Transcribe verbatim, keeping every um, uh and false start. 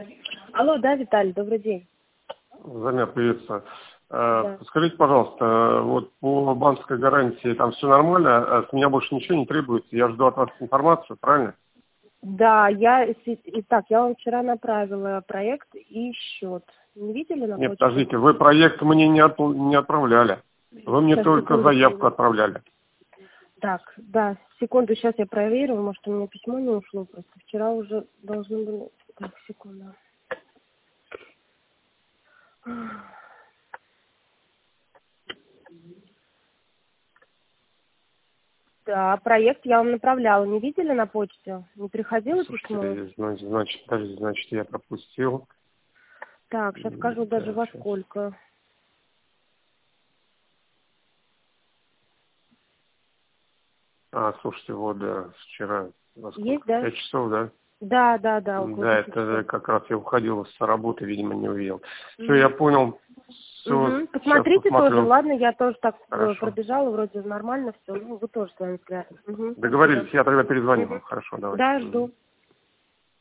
Алло, да, Виталий, добрый день. Замя, приветствую. Да. Скажите, пожалуйста, вот по банковской гарантии там все нормально, с меня больше ничего не требуется, я жду от вас информацию, правильно? Да, я, итак, я вам вчера направила проект и счет. Не видели на Нет, почте? подождите, вы проект мне не, от, не отправляли. Вы мне Сейчас, только секунду. заявку отправляли. Так, да, секунду, сейчас я проверю, может, у меня письмо не ушло, просто вчера уже должны были... Так, секунду. Да, проект я вам направляла, не видели на почте? Не приходило письмо? Слушайте, значит, значит, подождите, значит, я пропустил. Так, сейчас скажу даже Так, во сейчас. сколько. А, слушайте, вот, да, вчера, во сколько? Есть, да? Пять часов, да? Да, да, да, около Да, пяти это часов. как раз я уходил с работы, видимо, не увидел. Все, Мгм. я понял. Все, Угу. сейчас Посмотрите тоже, посмотрю. ладно, я тоже так э, Хорошо. пробежала, вроде нормально все, ну, вы тоже с вами связаны. Угу. Договорились, Спасибо. я тогда перезвоню Угу. вам. Хорошо, давайте. Да, Мгм. жду.